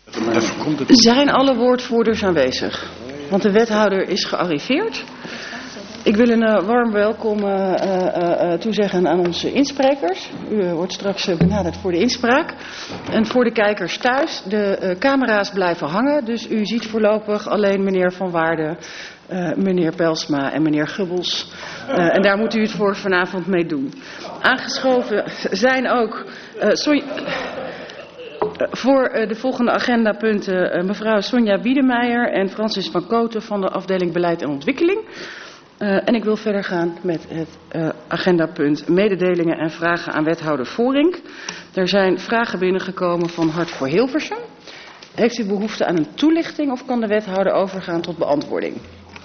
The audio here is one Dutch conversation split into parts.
Zijn alle woordvoerders aanwezig? Want de wethouder is gearriveerd. Ik wil een warm welkom toezeggen aan onze insprekers. U wordt straks benaderd voor de inspraak. En voor de kijkers thuis, de camera's blijven hangen. Dus u ziet voorlopig alleen meneer Van Waarden, meneer Pelsma en meneer Gubbels. En daar moet u het voor vanavond mee doen. Aangeschoven zijn ook voor de volgende agendapunten mevrouw Sonja Wiedemeijer en Francis van Kooten van de afdeling Beleid en Ontwikkeling. En ik wil verder gaan met het agendapunt mededelingen en vragen aan wethouder Voorink. Er zijn vragen binnengekomen van Hart voor Hilversum. Heeft u behoefte aan een toelichting of kan de wethouder overgaan tot beantwoording?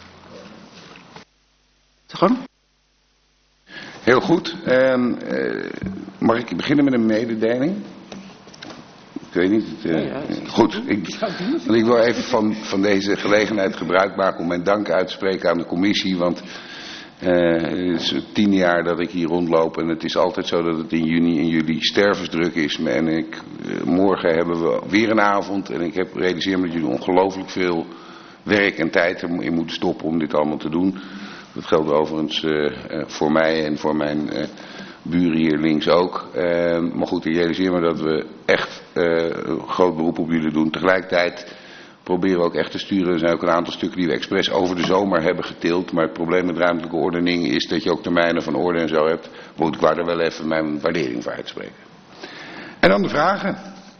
Gang. Heel goed. Mag ik beginnen met een mededeling? Ik weet niet. Goed. Ik wil even van deze gelegenheid gebruik maken om mijn dank uit te spreken aan de commissie. Want het is 10 jaar dat ik hier rondloop en het is altijd zo dat het in juni en juli stervensdruk is. En morgen hebben we weer een avond en ik realiseer me dat jullie ongelooflijk veel werk en tijd erin moeten stoppen om dit allemaal te doen. Dat geldt overigens voor mij en voor mijn buren hier links ook. Maar goed, ik realiseer me dat we echt een groot beroep op jullie doen. Tegelijkertijd proberen we ook echt te sturen. Er zijn ook een aantal stukken die we expres over de zomer hebben getild. Maar het probleem met ruimtelijke ordening is dat je ook termijnen van orde en zo hebt. Moet ik daar wel even mijn waardering voor uitspreken. En dan de vragen.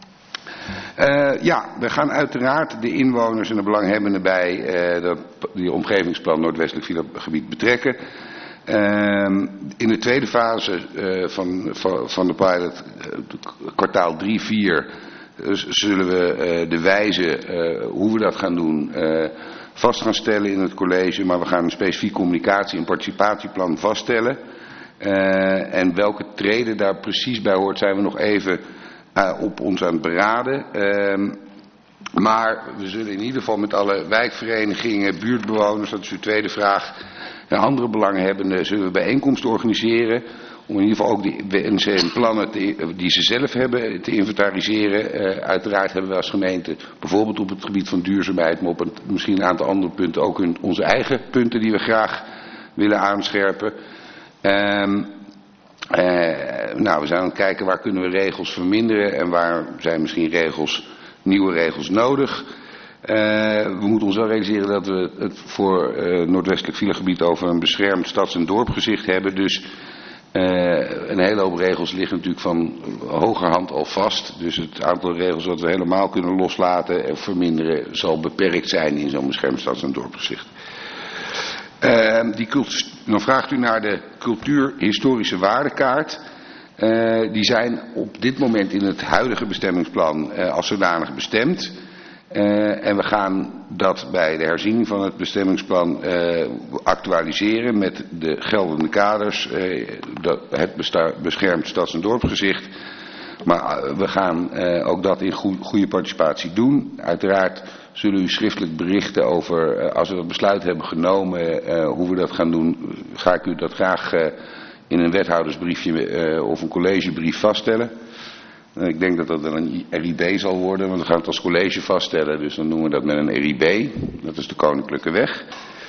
We gaan uiteraard de inwoners en de belanghebbenden bij die omgevingsplan Noordwestelijk gebied betrekken. In de tweede fase van de pilot, kwartaal 3-4, zullen we de wijze hoe we dat gaan doen vast gaan stellen in het college. Maar we gaan een specifiek communicatie- en participatieplan vaststellen. En welke treden daar precies bij hoort, zijn we nog even op ons aan het beraden. Maar we zullen in ieder geval met alle wijkverenigingen, buurtbewoners, dat is uw tweede vraag, en andere belanghebbenden, zullen we bijeenkomsten organiseren. Om in ieder geval ook die wensen en plannen die ze zelf hebben te inventariseren. Uiteraard hebben we als gemeente bijvoorbeeld op het gebied van duurzaamheid, maar op misschien een aantal andere punten ook onze eigen punten die we graag willen aanscherpen. We zijn aan het kijken waar kunnen we regels verminderen en waar zijn misschien nieuwe regels nodig. We moeten ons wel realiseren dat we het voor Noordwestelijk Filegebied over een beschermd stads- en dorpgezicht hebben. Dus een hele hoop regels liggen natuurlijk van hogerhand al vast. Dus het aantal regels dat we helemaal kunnen loslaten en verminderen zal beperkt zijn in zo'n beschermd stads- en dorpgezicht. Dan vraagt u naar de cultuurhistorische waardekaart. Die zijn op dit moment in het huidige bestemmingsplan als zodanig bestemd. En we gaan dat bij de herziening van het bestemmingsplan actualiseren met de geldende kaders. Het beschermd stads- en dorpsgezicht. Maar we gaan ook dat in goede participatie doen. Uiteraard zullen u schriftelijk berichten over, als we dat besluit hebben genomen, hoe we dat gaan doen, ga ik u dat graag in een wethoudersbriefje of een collegebrief vaststellen. Ik denk dat dat wel een RIB zal worden, want we gaan het als college vaststellen, dus dan noemen we dat met een RIB. Dat is de Koninklijke Weg.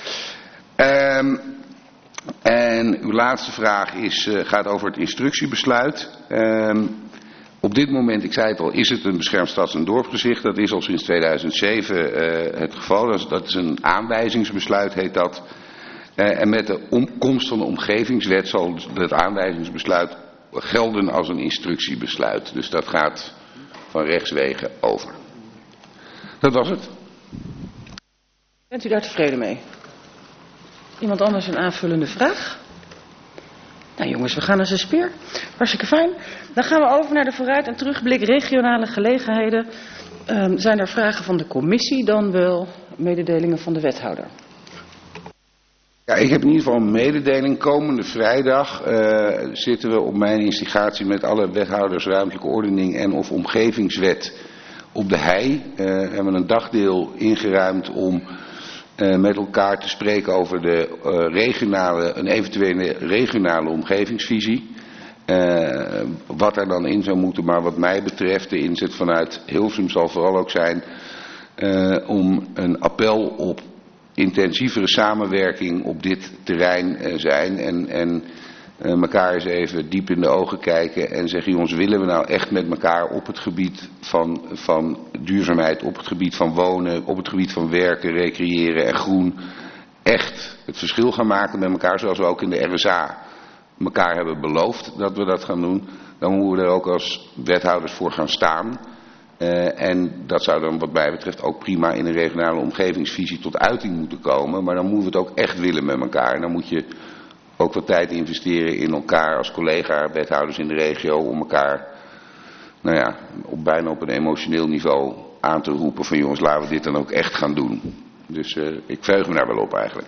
En uw laatste vraag gaat over het instructiebesluit. Op dit moment, ik zei het al, is het een beschermd stads- en dorpsgezicht. Dat is al sinds 2007 het geval. Dat is een aanwijzingsbesluit, heet dat. En met de komst van de omgevingswet zal het aanwijzingsbesluit gelden als een instructiebesluit. Dus dat gaat van rechtswege over. Dat was het. Bent u daar tevreden mee? Iemand anders een aanvullende vraag? Nou jongens, we gaan als een speer. Hartstikke fijn. Dan gaan we over naar de vooruit- en terugblik regionale gelegenheden. Zijn er vragen van de commissie, dan wel mededelingen van de wethouder? Ja, ik heb in ieder geval een mededeling. Komende vrijdag zitten we op mijn instigatie met alle wethouders ruimtelijke ordening en of omgevingswet op de hei. Hebben we een dagdeel ingeruimd om met elkaar te spreken over een eventuele regionale omgevingsvisie. Wat er dan in zou moeten, maar wat mij betreft de inzet vanuit Hilversum zal vooral ook zijn om een appel op intensievere samenwerking op dit terrein zijn en elkaar eens even diep in de ogen kijken en zeggen, jongens, willen we nou echt met elkaar op het gebied van duurzaamheid, op het gebied van wonen, op het gebied van werken, recreëren en groen echt het verschil gaan maken met elkaar, zoals we ook in de RSA elkaar hebben beloofd dat we dat gaan doen, dan moeten we er ook als wethouders voor gaan staan. En dat zou dan wat mij betreft ook prima in een regionale omgevingsvisie tot uiting moeten komen. Maar dan moeten we het ook echt willen met elkaar. En dan moet je ook wat tijd investeren in elkaar als collega-wethouders in de regio. Om elkaar bijna op een emotioneel niveau aan te roepen van jongens, laten we dit dan ook echt gaan doen. Dus ik verheug me daar wel op eigenlijk.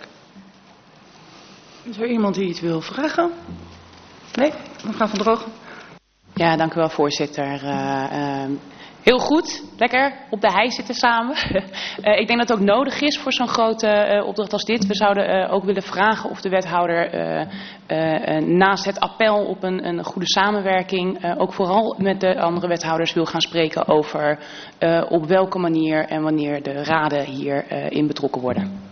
Is er iemand die iets wil vragen? Nee? Mevrouw van Drogen. Ja, dank u wel, voorzitter. Heel goed, lekker op de hei zitten samen. Ik denk dat het ook nodig is voor zo'n grote opdracht als dit. We zouden ook willen vragen of de wethouder naast het appel op een goede samenwerking ook vooral met de andere wethouders wil gaan spreken over op welke manier en wanneer de raden hierin betrokken worden.